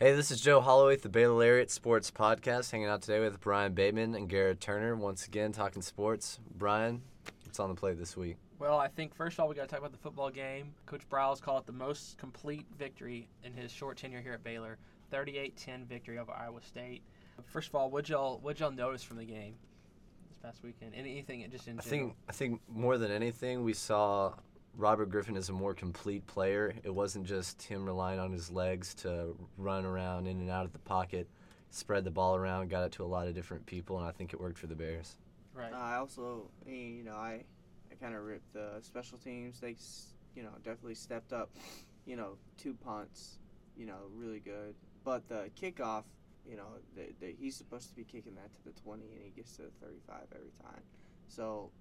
Hey, this is Joe Holloway with the Baylor Lariat Sports Podcast, hanging out today with Brian Bateman and Garrett Turner, once again talking sports. Brian, what's on the plate this week? Well, I think first of all we got to talk about the football game. Coach Briles called it the most complete victory in his short tenure here at Baylor, 38-10 victory over Iowa State. First of all, what'd y'all notice from the game this past weekend? Anything just in general? I think more than anything, we saw Robert Griffin as a more complete player. It wasn't just him relying on his legs to run around in and out of the pocket, spread the ball around, got it to a lot of different people, and I think it worked for the Bears. Right. I also, I kind of ripped the special teams. They, definitely stepped up. 2 punts, really good. But the kickoff, he's supposed to be kicking that to the 20, and he gets to the 35 every time. So,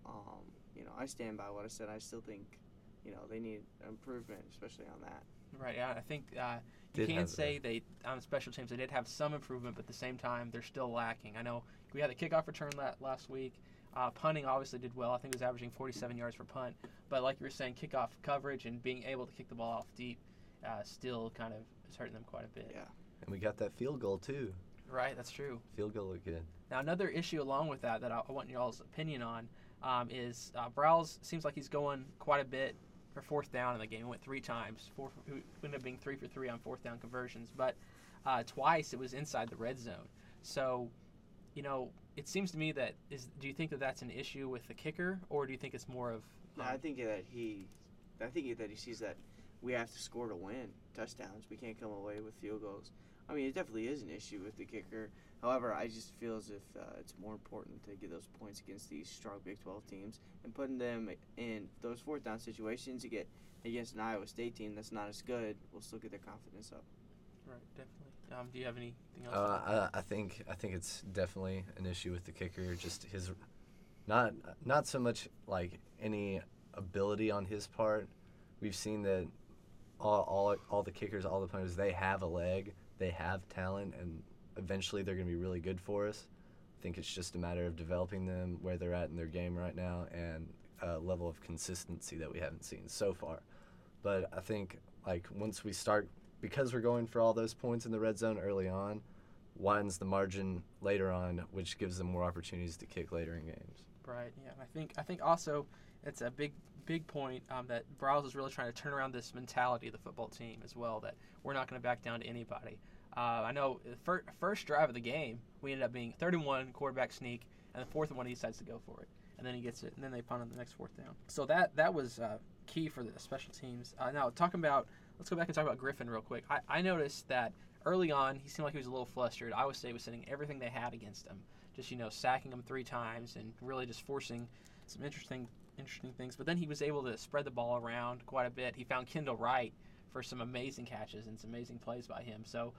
I stand by what I said. I still think, they need improvement, especially on that. Right. Yeah. I think you can say they on special teams they did have some improvement, but at the same time they're still lacking. I know we had the kickoff return last week. Punting obviously did well. I think it was averaging 47 yards per punt. But like you were saying, kickoff coverage and being able to kick the ball off deep still kind of is hurting them quite a bit. Yeah. And we got that field goal, too. Right, that's true. Field goal looked good. Now, another issue along with that I want y'all's opinion on is Briles seems like he's going quite a bit for fourth down in the game. He went 3 times. It ended up being 3 for 3 on fourth down conversions. But twice it was inside the red zone. So, it seems to me that do you think that that's an issue with the kicker, or do you think it's more of? I think that he sees that we have to score to win touchdowns. We can't come away with field goals. I mean, it definitely is an issue with the kicker. However, I just feel as if it's more important to get those points against these strong Big 12 teams and putting them in those fourth down situations against an Iowa State team that's not as good will still get their confidence up. Right, definitely. Do you have anything else? I think it's definitely an issue with the kicker. Just his, not so much like any ability on his part. We've seen that all the kickers, all the punters, they have a leg, they have talent, and eventually they're going to be really good for us. I think it's just a matter of developing them where they're at in their game right now and a level of consistency that we haven't seen so far. But I think once we start, because we're going for all those points in the red zone early on, widens the margin later on, which gives them more opportunities to kick later in games. Right. Yeah. I think also it's a big point that Briles is really trying to turn around this mentality of the football team as well, that we're not going to back down to anybody. I know the first drive of the game, we ended up being 31 quarterback sneak, and the fourth one he decides to go for it, and then he gets it, and then they punt on the next fourth down. So that was key for the special teams. Now let's go back and talk about Griffin real quick. I noticed that early on he seemed like he was a little flustered. Iowa State was sending everything they had against him, just sacking him 3 times and really just forcing some interesting things. But then he was able to spread the ball around quite a bit. He found Kendall Wright for some amazing catches and some amazing plays by him. So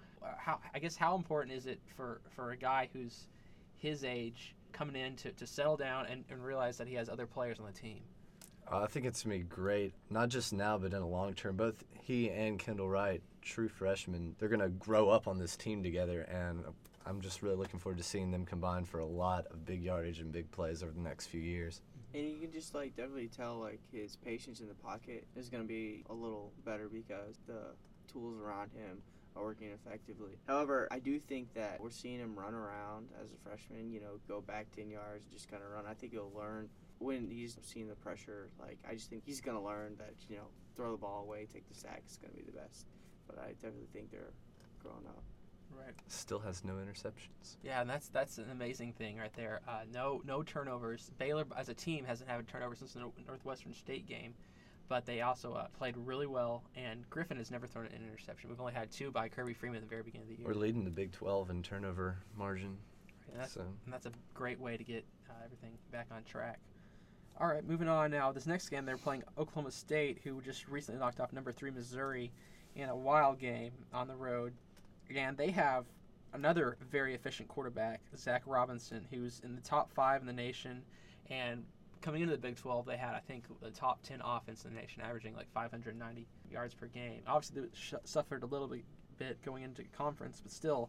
how important is it for a guy who's his age coming in to settle down and realize that he has other players on the team? I think it's going to be great, not just now, but in the long term. Both he and Kendall Wright, true freshmen, they're going to grow up on this team together, and I'm just really looking forward to seeing them combine for a lot of big yardage and big plays over the next few years. And you can just definitely tell his patience in the pocket is going to be a little better because the tools around him are working effectively. However, I do think that we're seeing him run around as a freshman, go back 10 yards, just kind of run. I think he'll learn when he's seeing the pressure. I just think he's going to learn that, throw the ball away, take the sack is going to be the best. But I definitely think they're growing up. Right. Still has no interceptions. Yeah, and that's an amazing thing right there. No turnovers. Baylor as a team hasn't had a turnover since the Northwestern State game, but they also played really well. And Griffin has never thrown an interception. We've only had 2 by Kirby Freeman at the very beginning of the year. We're leading the Big 12 in turnover margin. Right, and that's a great way to get everything back on track. All right, moving on now. This next game, they're playing Oklahoma State, who just recently knocked off number 3 Missouri in a wild game on the road. And they have another very efficient quarterback, Zach Robinson, who's in the top 5 in the nation. And coming into the Big 12, they had, I think, the top 10 offense in the nation, averaging 590 yards per game. Obviously, they suffered a little bit going into conference, but still,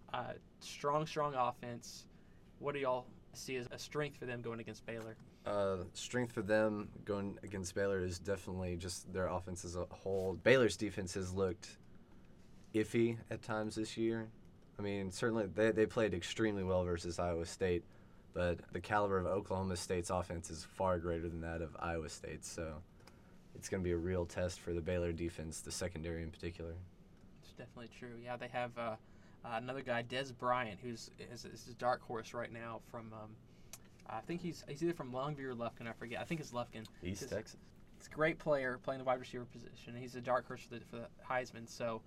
strong offense. What do y'all see as a strength for them going against Baylor? Strength for them going against Baylor is definitely just their offense as a whole. Baylor's defense has looked iffy at times this year. I mean, certainly they played extremely well versus Iowa State, but the caliber of Oklahoma State's offense is far greater than that of Iowa State's. So it's going to be a real test for the Baylor defense, the secondary in particular. It's definitely true. Yeah, they have another guy, Des Bryant, who's is a dark horse right now from I think he's either from Longview or Lufkin. I forget. I think it's Lufkin. East Texas. He's a great player playing the wide receiver position. He's a dark horse for the Heisman. So,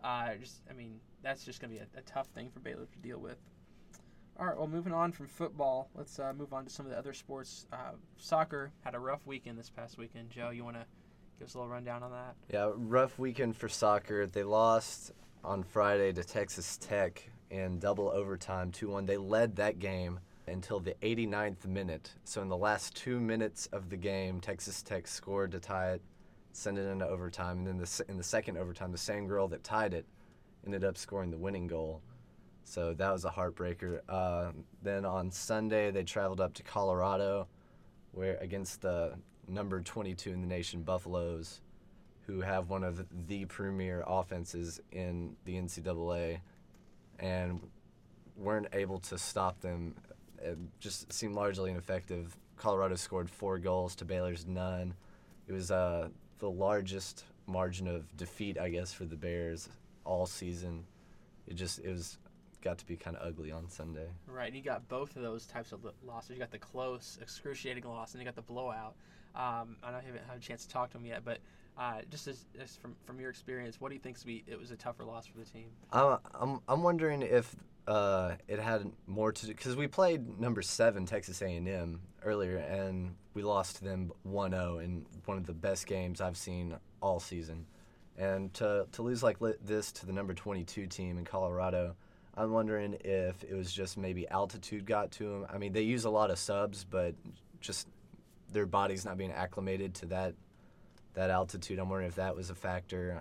that's just going to be a tough thing for Baylor to deal with. All right, well, moving on from football, let's move on to some of the other sports. Soccer had a rough weekend this past weekend. Joe, you want to give us a little rundown on that? Yeah, rough weekend for soccer. They lost on Friday to Texas Tech in double overtime 2-1. They led that game until the 89th minute. So in the last 2 minutes of the game, Texas Tech scored to tie it, send it into overtime. And then in the second overtime, the same girl that tied it ended up scoring the winning goal. So that was a heartbreaker. Then on Sunday, they traveled up to Colorado, where against the number 22 in the nation, Buffaloes, who have one of the premier offenses in the NCAA, and weren't able to stop them. It just seemed largely ineffective. Colorado scored 4 goals to Baylor's none. It was the largest margin of defeat, I guess, for the Bears all season. It was got to be kind of ugly on Sunday. Right, and you got both of those types of losses. You got the close, excruciating loss, and you got the blowout. I haven't had a chance to talk to him yet, but just as from your experience, what do you think it was a tougher loss for the team? I'm wondering if it had more to do, because we played number 7 Texas A&M earlier, and we lost to them 1-0 in one of the best games I've seen all season. And to lose like this to the number 22 team in Colorado, I'm wondering if it was just maybe altitude got to them. I mean, they use a lot of subs, but just their body's not being acclimated to that altitude. I'm wondering if that was a factor.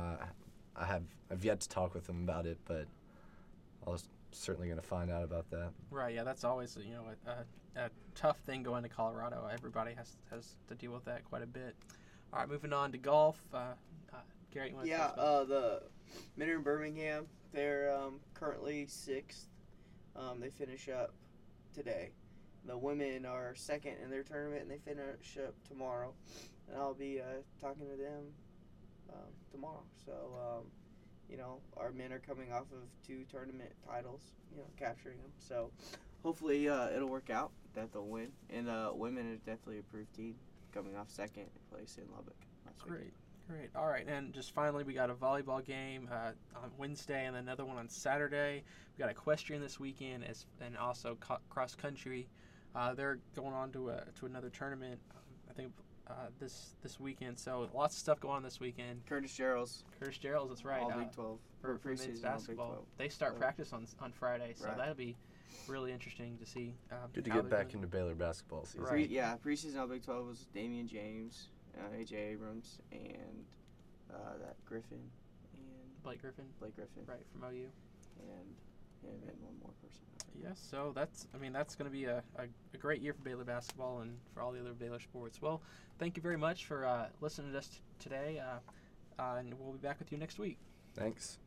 I've yet to talk with them about it, but I was certainly going to find out about that. Right. Yeah, that's always a tough thing going to Colorado. Everybody has to deal with that quite a bit. All right, moving on to golf. Garrett, you want to talk about the men in Birmingham, they're currently 6th. They finish up today. The women are 2nd in their tournament, and they finish up tomorrow. And I'll be talking to them tomorrow. So, our men are coming off of 2 tournament titles, capturing them. So, hopefully it'll work out that they'll win. And women are definitely a proof team, coming off 2nd place in Lubbock last week. Great. All right, and just finally, we got a volleyball game on Wednesday and another one on Saturday. We got equestrian this weekend, and also cross country. They're going on to another tournament, I think, this weekend. So lots of stuff going on this weekend. Curtis Gerald's, that's right. All Big 12 for men's basketball. They start practice on Friday, so that'll be really interesting to see. Good to get back into Baylor basketball season. Right. Preseason All Big 12 was Damian James, AJ Abrams, and that Griffin, and Blake Griffin, right, from OU, and one more person. Yes, so that's going to be a great year for Baylor basketball and for all the other Baylor sports. Well, thank you very much for listening to us today, and we'll be back with you next week. Thanks.